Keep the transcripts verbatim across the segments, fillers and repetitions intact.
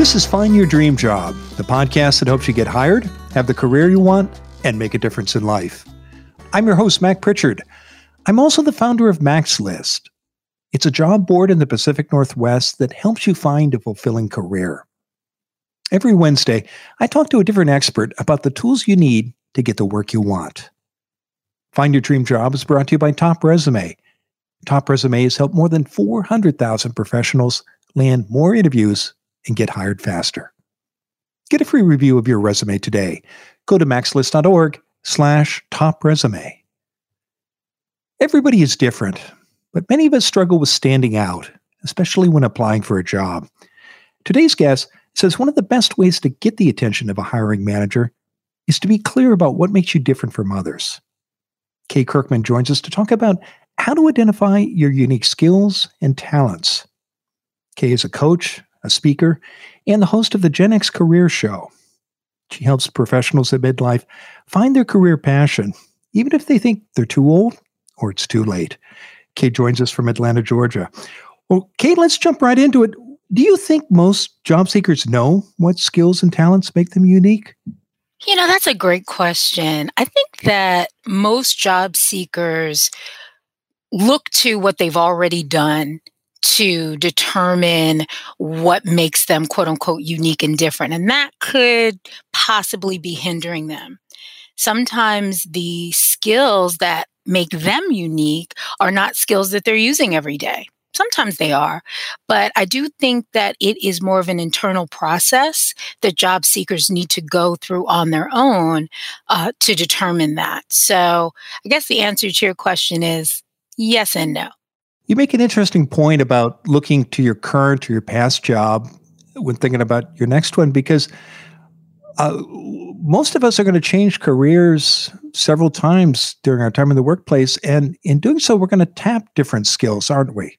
This is Find Your Dream Job, the podcast that helps you get hired, have the career you want, and make a difference in life. I'm your host, Mac Pritchard. I'm also the founder of Mac's List. It's a job board in the Pacific Northwest that helps you find a fulfilling career. Every Wednesday, I talk to a different expert about the tools you need to get the work you want. Find Your Dream Job is brought to you by Top Resume. Top Resume has helped more than four hundred thousand professionals land more interviews and get hired faster. Get a free review of your resume today. Go to maxlist.org slash top resume. Everybody is different, but many of us struggle with standing out, especially when applying for a job. Today's guest says one of the best ways to get the attention of a hiring manager is to be clear about what makes you different from others. Kay Kirkman joins us to talk about how to identify your unique skills and talents. Kay is a coach, a speaker, and the host of the Gen X Career Show. She helps professionals at midlife find their career passion, even if they think they're too old or it's too late. Kay joins us from Atlanta, Georgia. Well, Kay, let's jump right into it. Do you think most job seekers know what skills and talents make them unique? You know, that's a great question. I think that most job seekers look to what they've already done to determine what makes them, quote unquote, unique and different. And that could possibly be hindering them. Sometimes the skills that make them unique are not skills that they're using every day. Sometimes they are, but I do think that it is more of an internal process that job seekers need to go through on their own uh, to determine that. So I guess the answer to your question is yes and no. You make an interesting point about looking to your current or your past job when thinking about your next one, because uh, most of us are going to change careers several times during our time in the workplace. And in doing so, we're going to tap different skills, aren't we?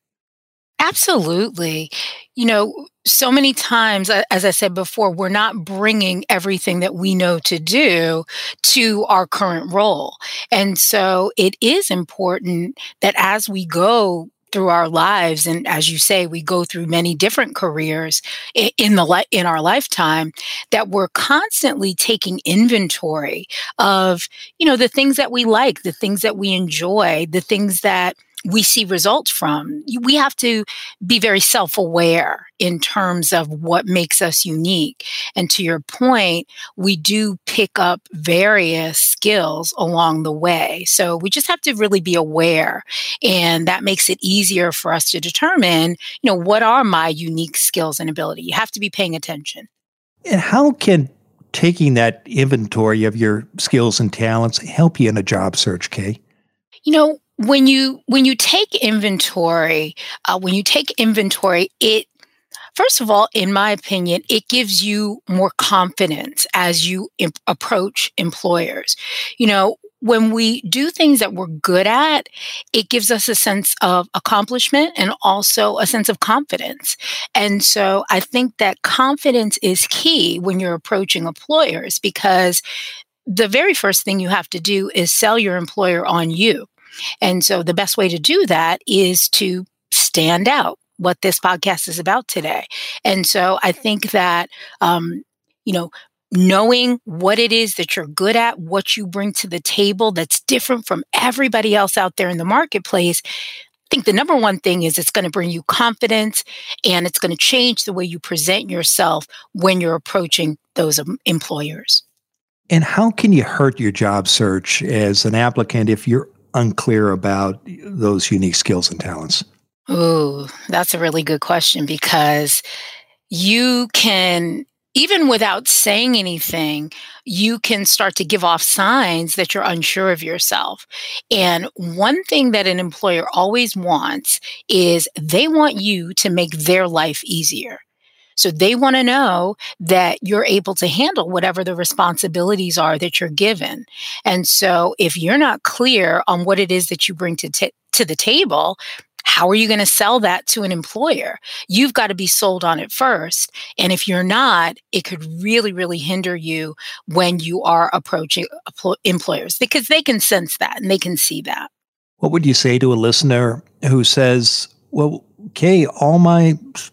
Absolutely. You know, so many times, as I said before, we're not bringing everything that we know to do to our current role. And so it is important that as we go through our lives, and as you say, we go through many different careers in the li- in our lifetime, that we're constantly taking inventory of, you know, the things that we like, the things that we enjoy, the things that we see results from. We have to be very self-aware in terms of what makes us unique. And to your point, we do pick up various skills along the way. So we just have to really be aware. And that makes it easier for us to determine, you know, what are my unique skills and ability? You have to be paying attention. And how can taking that inventory of your skills and talents help you in a job search, Kay? You know, When you when you take inventory, uh, when you take inventory, it first of all, in my opinion, it gives you more confidence as you imp- approach employers. You know, when we do things that we're good at, it gives us a sense of accomplishment and also a sense of confidence. And so I think that confidence is key when you're approaching employers, because the very first thing you have to do is sell your employer on you. And so the best way to do that is to stand out, what this podcast is about today. And so I think that, um, you know, knowing what it is that you're good at, what you bring to the table that's different from everybody else out there in the marketplace, I think the number one thing is it's going to bring you confidence, and it's going to change the way you present yourself when you're approaching those um, employers. And how can you hurt your job search as an applicant if you're unclear about those unique skills and talents? Ooh, that's a really good question, because you can, even without saying anything, you can start to give off signs that you're unsure of yourself. And one thing that an employer always wants is they want you to make their life easier. So they want to know that you're able to handle whatever the responsibilities are that you're given. And so if you're not clear on what it is that you bring to t- to the table, how are you going to sell that to an employer? You've got to be sold on it first. And if you're not, it could really, really hinder you when you are approaching employers, because they can sense that and they can see that. What would you say to a listener who says, well, Kay, all my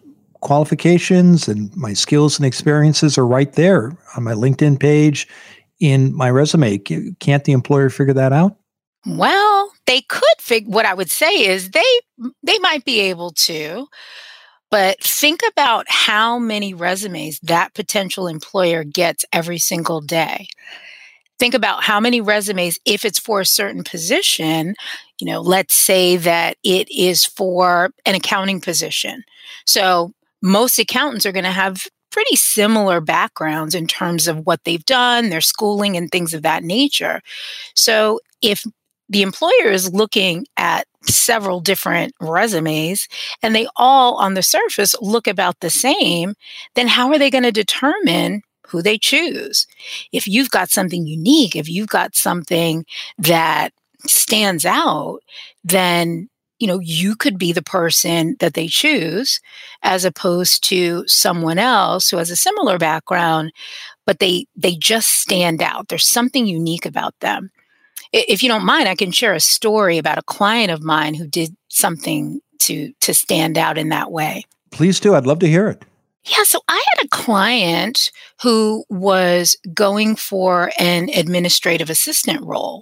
qualifications and my skills and experiences are right there on my LinkedIn page, in my resume. Can't the employer figure that out? Well, they could figure, what I would say is they they might be able to, but think about how many resumes that potential employer gets every single day. Think about how many resumes, if it's for a certain position, you know, let's say that it is for an accounting position. So most accountants are going to have pretty similar backgrounds in terms of what they've done, their schooling, and things of that nature. So if the employer is looking at several different resumes and they all on the surface look about the same, then how are they going to determine who they choose? If you've got something unique, if you've got something that stands out, then you know you could be the person that they choose, as opposed to someone else who has a similar background, but they they just stand out. There's something unique about them. If you don't mind, I can share a story about a client of mine who did something to to stand out in that way. Please do. I'd love to hear it. Yeah, so I had a client who was going for an administrative assistant role,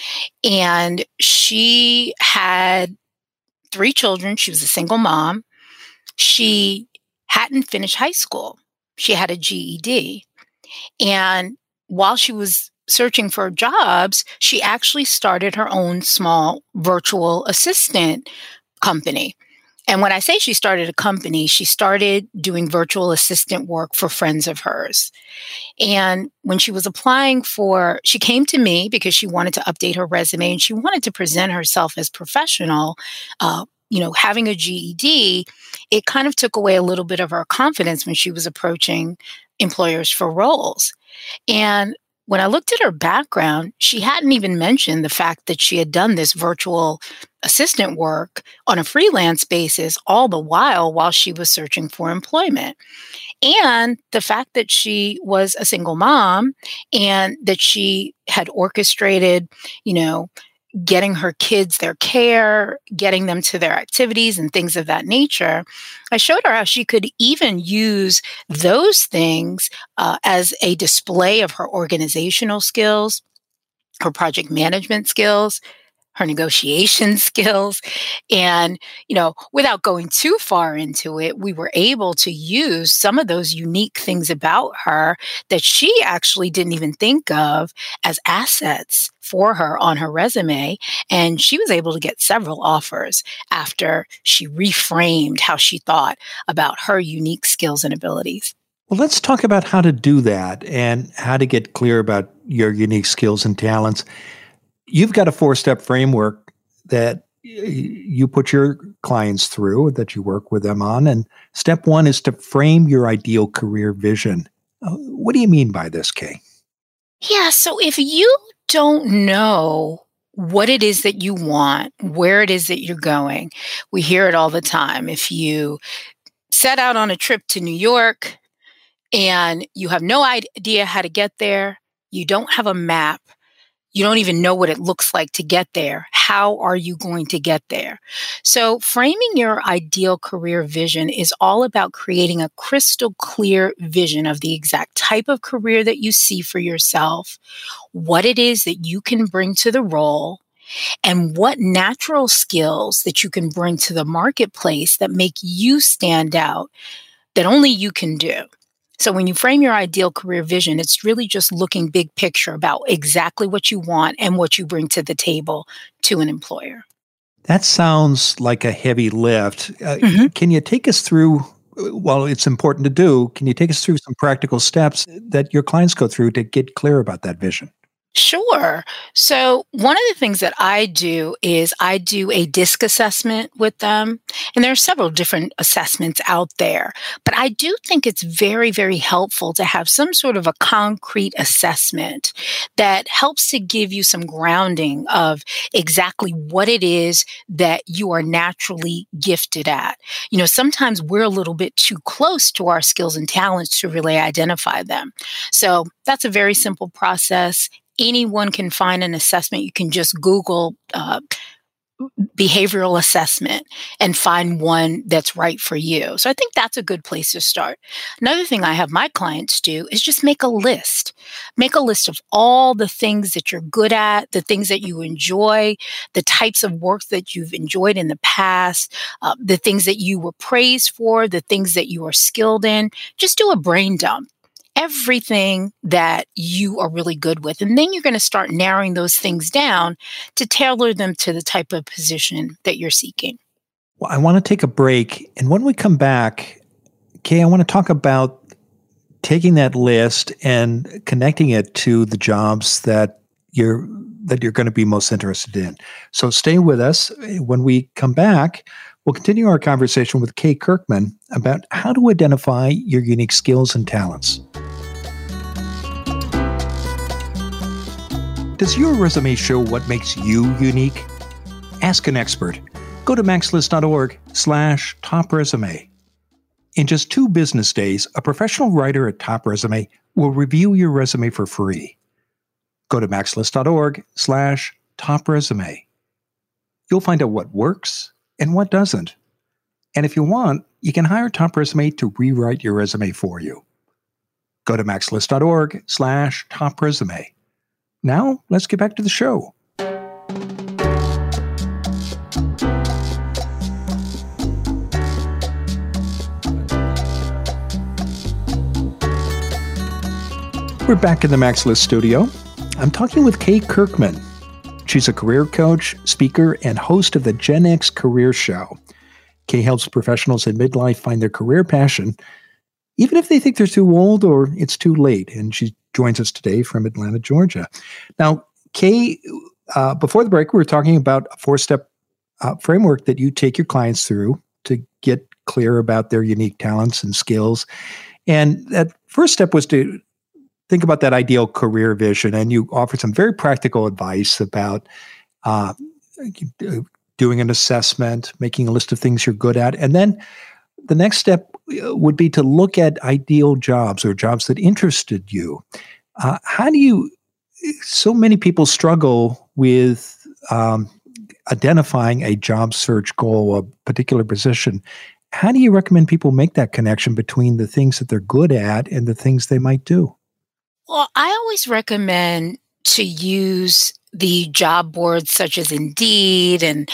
and she had three children. She was a single mom. She hadn't finished high school. She had a G E D. And while she was searching for jobs, she actually started her own small virtual assistant company. And when I say she started a company, she started doing virtual assistant work for friends of hers. And when she was applying for, she came to me because she wanted to update her resume and she wanted to present herself as professional. Uh, you know, having a G E D, it kind of took away a little bit of her confidence when she was approaching employers for roles. And when I looked at her background, she hadn't even mentioned the fact that she had done this virtual assistant work on a freelance basis all the while while she was searching for employment. And the fact that she was a single mom and that she had orchestrated, you know, getting her kids their care, getting them to their activities and things of that nature. I showed her how she could even use those things uh, as a display of her organizational skills, her project management skills, her negotiation skills. And, you know, without going too far into it, we were able to use some of those unique things about her that she actually didn't even think of as assets for her on her resume. And she was able to get several offers after she reframed how she thought about her unique skills and abilities. Well, let's talk about how to do that and how to get clear about your unique skills and talents. You've got a four-step framework that you put your clients through, that you work with them on. And step one is to frame your ideal career vision. Uh, What do you mean by this, Kay? Yeah, so if you don't know what it is that you want, where it is that you're going, we hear it all the time. If you set out on a trip to New York and you have no idea how to get there, you don't have a map, you don't even know what it looks like to get there, how are you going to get there? So framing your ideal career vision is all about creating a crystal clear vision of the exact type of career that you see for yourself, what it is that you can bring to the role, and what natural skills that you can bring to the marketplace that make you stand out, that only you can do. So when you frame your ideal career vision, it's really just looking big picture about exactly what you want and what you bring to the table to an employer. That sounds like a heavy lift. Uh, Mhm. Can you take us through, while it's important to do, can you take us through some practical steps that your clients go through to get clear about that vision? Sure. So one of the things that I do is I do a DISC assessment with them. And there are several different assessments out there. But I do think it's very, very helpful to have some sort of a concrete assessment that helps to give you some grounding of exactly what it is that you are naturally gifted at. You know, sometimes we're a little bit too close to our skills and talents to really identify them. So that's a very simple process. Anyone can find an assessment. You can just Google uh, behavioral assessment and find one that's right for you. So I think that's a good place to start. Another thing I have my clients do is just make a list. Make a list of all the things that you're good at, the things that you enjoy, the types of work that you've enjoyed in the past, uh, the things that you were praised for, the things that you are skilled in. Just do a brain dump. Everything that you are really good with. And then you're going to start narrowing those things down to tailor them to the type of position that you're seeking. Well, I want to take a break. And when we come back, Kay, I want to talk about taking that list and connecting it to the jobs that you're that you're going to be most interested in. So stay with us. When we come back, we'll continue our conversation with Kay Kirkman about how to identify your unique skills and talents. Does your resume show what makes you unique? Ask an expert. Go to maxlist.org slash top resume. In just two business days, a professional writer at Top Resume will review your resume for free. Go to maxlist.org slash top resume. You'll find out what works and what doesn't. And if you want, you can hire Top Resume to rewrite your resume for you. Go to maxlist.org slash top resume. Now, let's get back to the show. We're back in the Max List studio. I'm talking with Kay Kirkman. She's a career coach, speaker, and host of the Gen X Career Show. Kay helps professionals in midlife find their career passion, even if they think they're too old or it's too late. And she joins us today from Atlanta, Georgia. Now, Kay, uh, before the break, we were talking about a four-step uh, framework that you take your clients through to get clear about their unique talents and skills. And that first step was to think about that ideal career vision, and you offered some very practical advice about uh, doing an assessment, making a list of things you're good at. And then the next step would be to look at ideal jobs or jobs that interested you. Uh, how do you, so many people struggle with um, identifying a job search goal, a particular position. How do you recommend people make that connection between the things that they're good at and the things they might do? Well, I always recommend to use the job boards such as Indeed and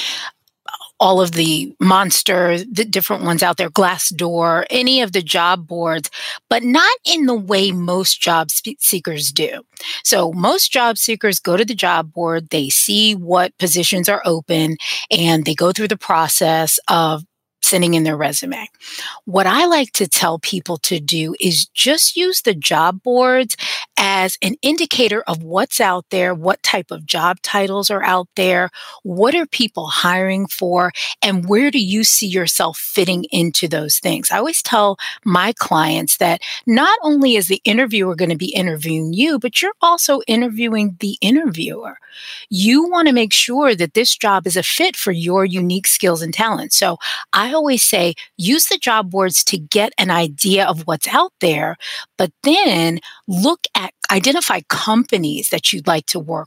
all of the Monster, the different ones out there, Glassdoor, any of the job boards, but not in the way most job spe- seekers do. So most job seekers go to the job board, they see what positions are open, and they go through the process of sending in their resume. What I like to tell people to do is just use the job boards as an indicator of what's out there, what type of job titles are out there, what are people hiring for, and where do you see yourself fitting into those things. I always tell my clients that not only is the interviewer going to be interviewing you, but you're also interviewing the interviewer. You want to make sure that this job is a fit for your unique skills and talents. So I always say use the job boards to get an idea of what's out there, but then look at, identify companies that you'd like to work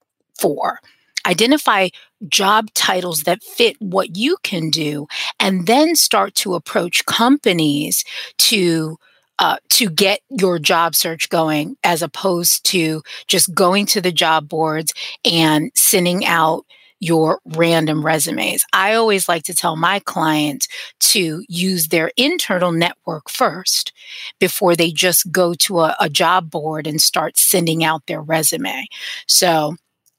for. Identify job titles that fit what you can do, and then start to approach companies to Uh, to get your job search going, as opposed to just going to the job boards and sending out your random resumes. I always like to tell my clients to use their internal network first before they just go to a, a job board and start sending out their resume. So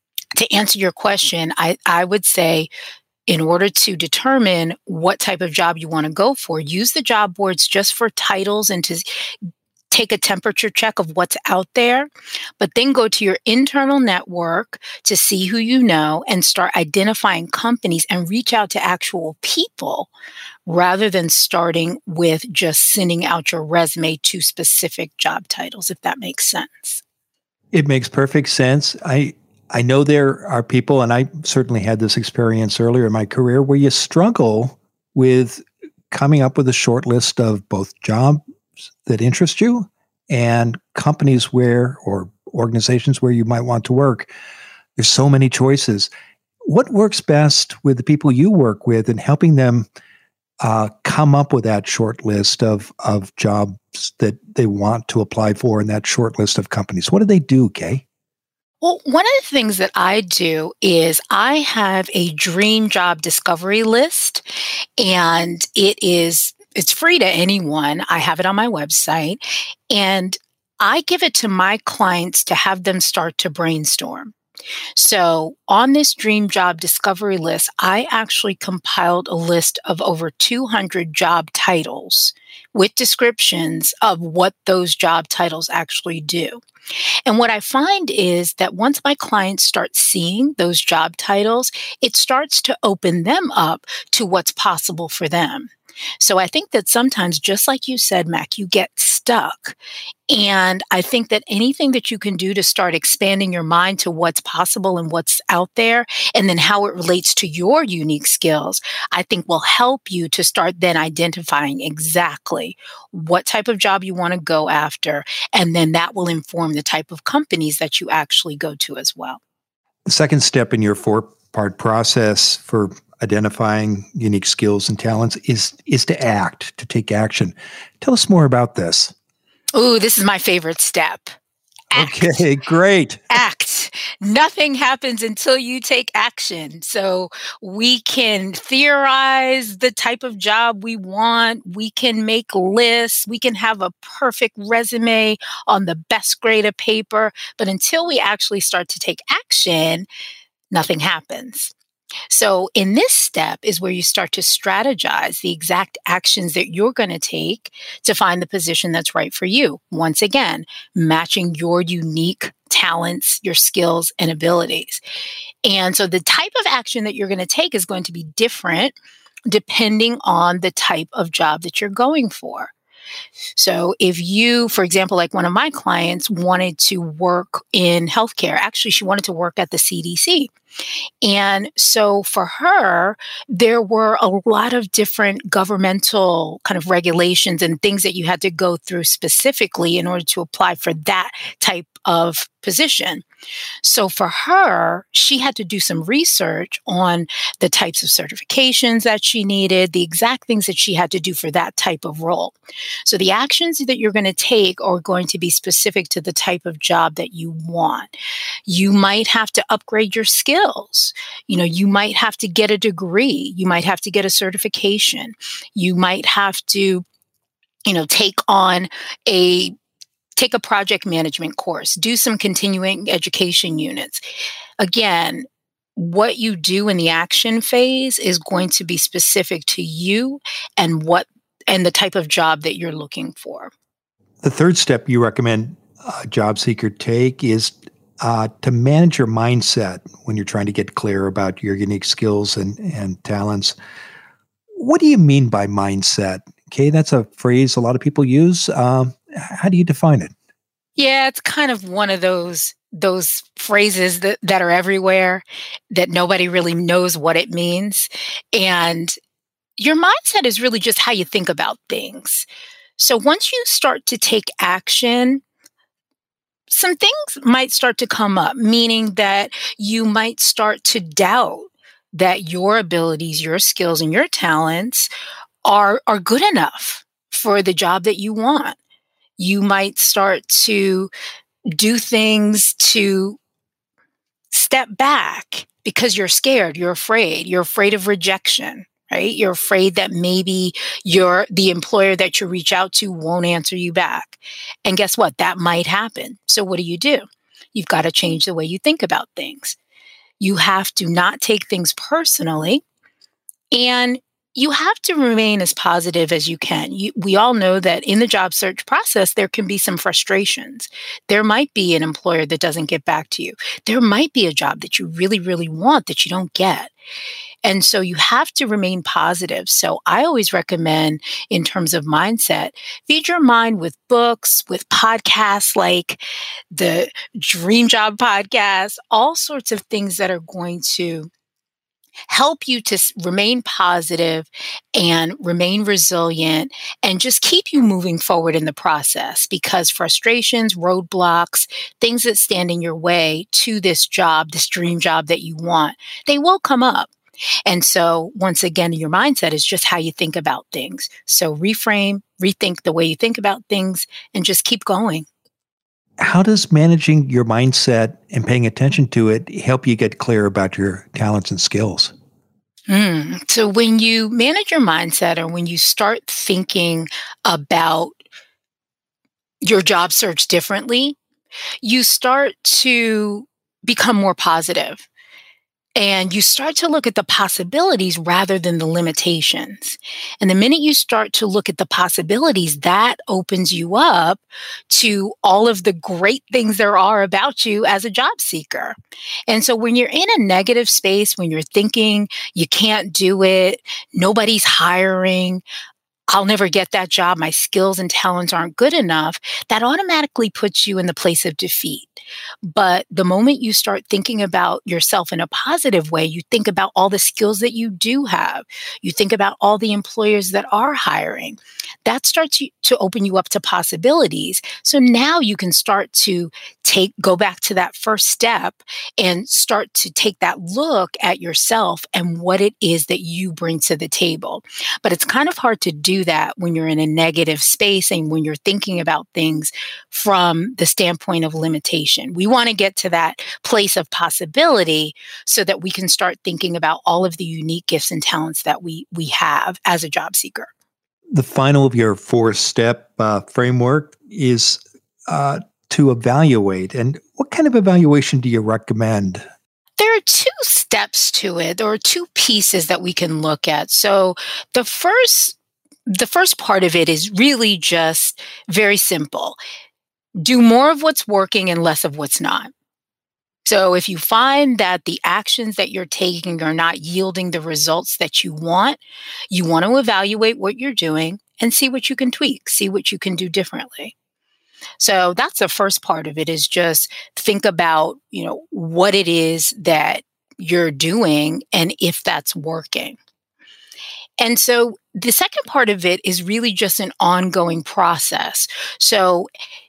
to answer your question, I, I would say, in order to determine what type of job you want to go for, use the job boards just for titles and to take a temperature check of what's out there, but then go to your internal network to see who you know and start identifying companies and reach out to actual people rather than starting with just sending out your resume to specific job titles, if that makes sense. It makes perfect sense. I I know there are people, and I certainly had this experience earlier in my career, where you struggle with coming up with a short list of both jobs that interest you and companies where, or organizations where you might want to work. There's so many choices. What works best with the people you work with in helping them uh, come up with that short list of, of jobs that they want to apply for in that short list of companies? What do they do, Kay? Well, one of the things that I do is I have a dream job discovery list, and it is it's free to anyone. I have it on my website, and I give it to my clients to have them start to brainstorm. So on this dream job discovery list, I actually compiled a list of over two hundred job titles with descriptions of what those job titles actually do. And what I find is that once my clients start seeing those job titles, it starts to open them up to what's possible for them. So I think that sometimes, just like you said, Mac, you get stuck. And I think that anything that you can do to start expanding your mind to what's possible and what's out there, and then how it relates to your unique skills, I think will help you to start then identifying exactly what type of job you want to go after. And then that will inform the type of companies that you actually go to as well. The second step in your four-part process for identifying unique skills and talents is is to act, to take action. Tell us more about this. Ooh, this is my favorite step. Act. Okay, great. Act. Nothing happens until you take action. So we can theorize the type of job we want. We can make lists. We can have a perfect resume on the best grade of paper. But until we actually start to take action, nothing happens. So in this step is where you start to strategize the exact actions that you're going to take to find the position that's right for you. Once again, matching your unique talents, your skills, and abilities. And so the type of action that you're going to take is going to be different depending on the type of job that you're going for. So if you, for example, like one of my clients wanted to work in healthcare, actually she wanted to work at the C D C. And so for her, there were a lot of different governmental kind of regulations and things that you had to go through specifically in order to apply for that type of position. So for her, she had to do some research on the types of certifications that she needed, the exact things that she had to do for that type of role. So the actions that you're going to take are going to be specific to the type of job that you want. You might have to upgrade your skills. You know, you might have to get a degree. You might have to get a certification. You might have to, you know, take on a take a project management course, do some continuing education units. Again, what you do in the action phase is going to be specific to you and what and the type of job that you're looking for. The third step you recommend a job seeker take is uh, to manage your mindset when you're trying to get clear about your unique skills and, and talents. What do you mean by mindset? Okay, that's a phrase a lot of people use. Um, how do you define it? Yeah, it's kind of one of those those phrases that, that are everywhere that nobody really knows what it means. And your mindset is really just how you think about things. So once you start to take action, some things might start to come up, meaning that you might start to doubt that your abilities, your skills, and your talents are, are good enough for the job that you want. You might start to do things to step back because you're scared, you're afraid, you're afraid of rejection, right? You're afraid that maybe you're the employer that you reach out to won't answer you back. And guess what? That might happen. So what do you do? You've got to change the way you think about things. You have to not take things personally, and you have to remain as positive as you can. You, we all know that in the job search process, there can be some frustrations. There might be an employer that doesn't get back to you. There might be a job that you really, really want that you don't get. And so you have to remain positive. So I always recommend, in terms of mindset, feed your mind with books, with podcasts like the Dream Job podcast, all sorts of things that are going to help you to s- remain positive and remain resilient and just keep you moving forward in the process, because frustrations, roadblocks, things that stand in your way to this job, this dream job that you want, they will come up. And so, once again, your mindset is just how you think about things. So, reframe, rethink the way you think about things, and just keep going. How does managing your mindset and paying attention to it help you get clear about your talents and skills? Mm. So, when you manage your mindset or when you start thinking about your job search differently, you start to become more positive. And you start to look at the possibilities rather than the limitations. And the minute you start to look at the possibilities, that opens you up to all of the great things there are about you as a job seeker. And so when you're in a negative space, when you're thinking you can't do it, nobody's hiring, I'll never get that job, my skills and talents aren't good enough, that automatically puts you in the place of defeat. But the moment you start thinking about yourself in a positive way, you think about all the skills that you do have, you think about all the employers that are hiring, that starts you- to open you up to possibilities. So now you can start to take, go back to that first step and start to take that look at yourself and what it is that you bring to the table. But it's kind of hard to do that when you're in a negative space and when you're thinking about things from the standpoint of limitation. We want to get to that place of possibility so that we can start thinking about all of the unique gifts and talents that we we have as a job seeker. The final of your four-step uh, framework is uh, to evaluate. And what kind of evaluation do you recommend? There are two steps to it. There are two pieces that we can look at. So the first the first part of it is really just very simple. Do more of what's working and less of what's not. So if you find that the actions that you're taking are not yielding the results that you want, you want to evaluate what you're doing and see what you can tweak, see what you can do differently. So that's the first part of it, is just think about, you know, what it is that you're doing and if that's working. And so the second part of it is really just an ongoing process. So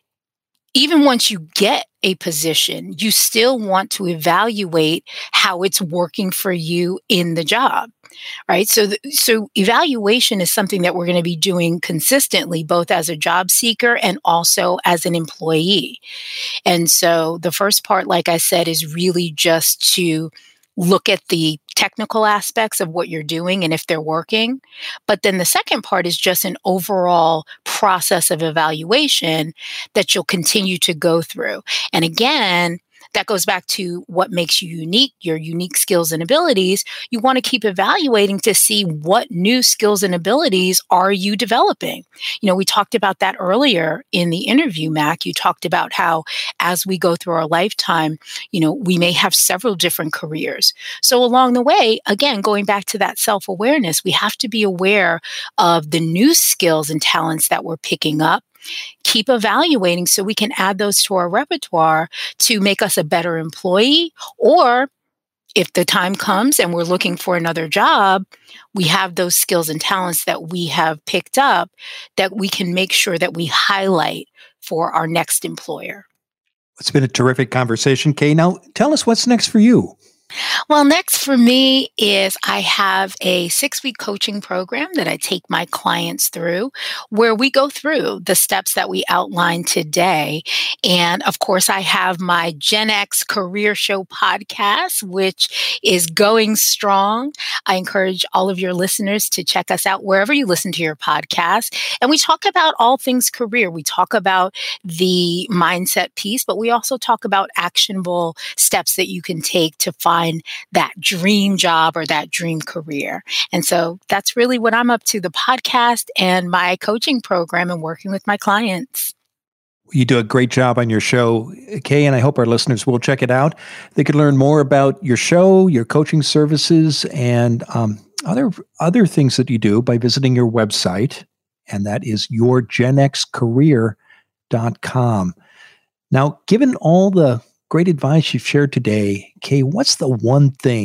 even once you get a position, you still want to evaluate how it's working for you in the job, right? So, th- so evaluation is something that we're going to be doing consistently, both as a job seeker and also as an employee. And so the first part, like I said, is really just to look at the technical aspects of what you're doing and if they're working. But then the second part is just an overall process of evaluation that you'll continue to go through. And again, that goes back to what makes you unique, your unique skills and abilities. You want to keep evaluating to see what new skills and abilities are you developing. You know, we talked about that earlier in the interview, Mac. You talked about how as we go through our lifetime, you know, we may have several different careers. So along the way, again, going back to that self-awareness, we have to be aware of the new skills and talents that we're picking up. Keep evaluating so we can add those to our repertoire to make us a better employee. Or if the time comes and we're looking for another job, we have those skills and talents that we have picked up that we can make sure that we highlight for our next employer. It's been a terrific conversation, Kay. Now, tell us what's next for you. Well, next for me is I have a six-week coaching program that I take my clients through, where we go through the steps that we outlined today. And of course, I have my Gen X Career Show podcast, which is going strong. I encourage all of your listeners to check us out wherever you listen to your podcast. And we talk about all things career. We talk about the mindset piece, but we also talk about actionable steps that you can take to find that dream job or that dream career. And so that's really what I'm up to, the podcast and my coaching program and working with my clients. You do a great job on your show, Kay, and I hope our listeners will check it out. They can learn more about your show, your coaching services, and um, other other things that you do by visiting your website, and that is your gen x career dot com. Now, given all the great advice you've shared today, Kay, what's the one thing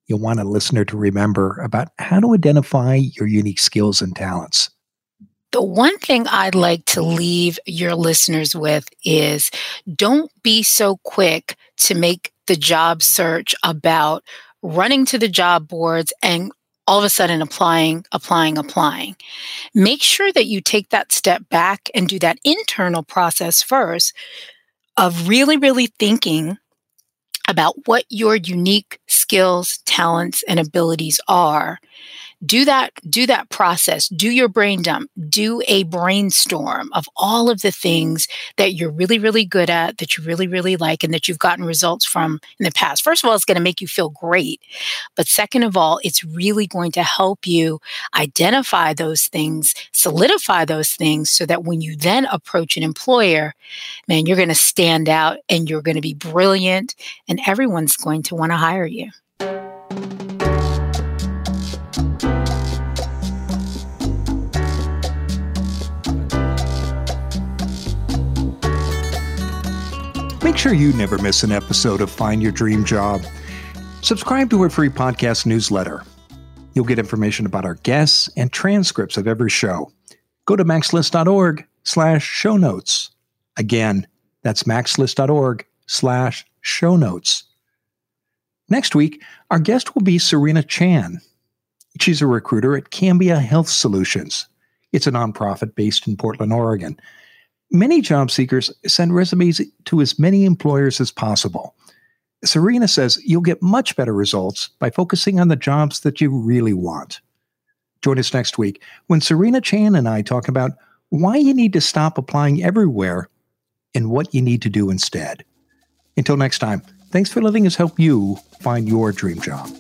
you'll want a listener to remember about how to identify your unique skills and talents? The one thing I'd like to leave your listeners with is don't be so quick to make the job search about running to the job boards and all of a sudden applying, applying, applying. Make sure that you take that step back and do that internal process first of really, really thinking about what your unique skills, talents, and abilities are. Do that, do that process, do your brain dump, do a brainstorm of all of the things that you're really, really good at, that you really, really like, and that you've gotten results from in the past. First of all, it's going to make you feel great. But second of all, it's really going to help you identify those things, solidify those things so that when you then approach an employer, man, you're going to stand out and you're going to be brilliant and everyone's going to want to hire you. Make sure you never miss an episode of Find Your Dream Job. Subscribe to our free podcast newsletter. You'll get information about our guests and transcripts of every show. Go to maxlist.org slash show notes. Again, that's maxlist.org slash show notes. Next week, our guest will be Serena Chan. She's a recruiter at Cambia Health Solutions. It's a nonprofit based in Portland, Oregon. Many job seekers send resumes to as many employers as possible. Serena says you'll get much better results by focusing on the jobs that you really want. Join us next week when Serena Chan and I talk about why you need to stop applying everywhere and what you need to do instead. Until next time, thanks for letting us help you find your dream job.